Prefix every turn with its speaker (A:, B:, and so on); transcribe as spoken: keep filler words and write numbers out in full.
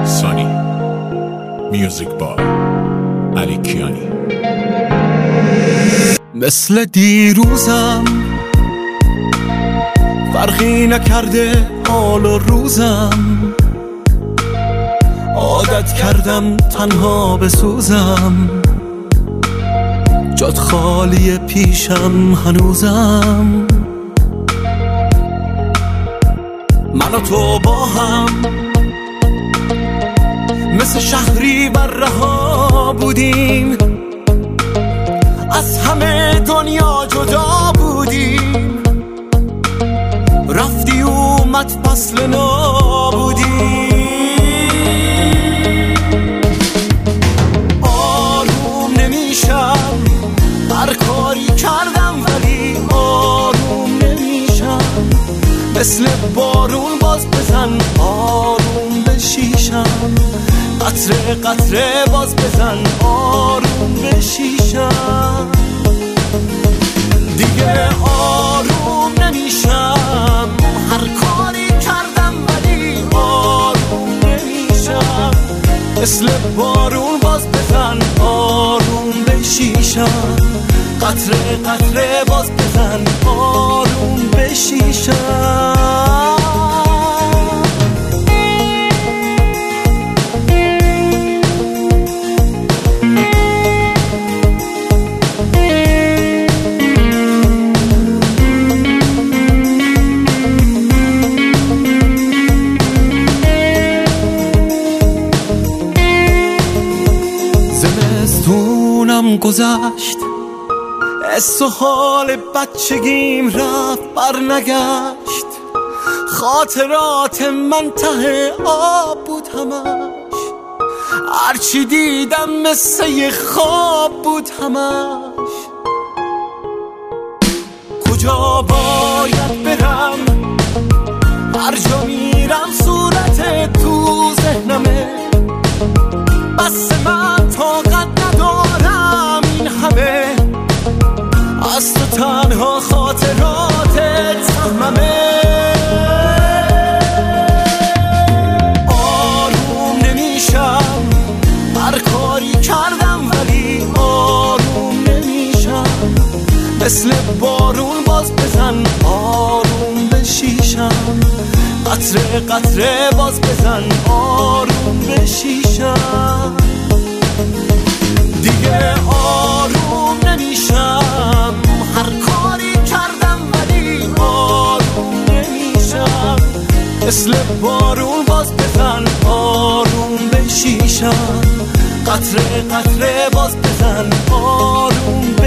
A: سانی میوزیک با علی کیانی.
B: مثل دیروزم فرقی نکرده حال و روزم، عادت کردم تنها بسوزم، جات خالی پیشم هنوزم. من و تو با هم مثل شهری بر رها بودیم، از همه دنیا جدا بودیم، رفتی اومد فصل نابودی. آروم نمیشم هر کاری کردم ولی آروم نمیشم، مثل بارون باز بزن آروم بشیشم، قطره قطره باز بزن آروم بشیشم. دیگه آروم نمیشم هر کاری کردم ولی آروم نمیشم، مثل بارون باز بزن آروم بشیشم، قطره قطره باز بزن آروم بشیشم. زمستونم گذشت، حس و حال بچگیم رفت بر نگشت، خاطرات من ته آب بود همش، هرچی دیدم مثل یه خواب بود همش. کجا باید برم هر جا میرم صورت تو ذهنمه، بس من طاقت ندارم این همه، از تو تنها خاطراتت فهممه. آروم نمیشم هر کاری کردم ولی آروم نمیشم، مثل بارون باز بزن آروم بشیشم، قطره قطره باز بزن آروم بشیشم. دیگه آروم نمیشم هر کاری کردم ولی آروم نمیشم، مثل بارون باز بزن آروم بشیشم، قطره قطره باز بزن آروم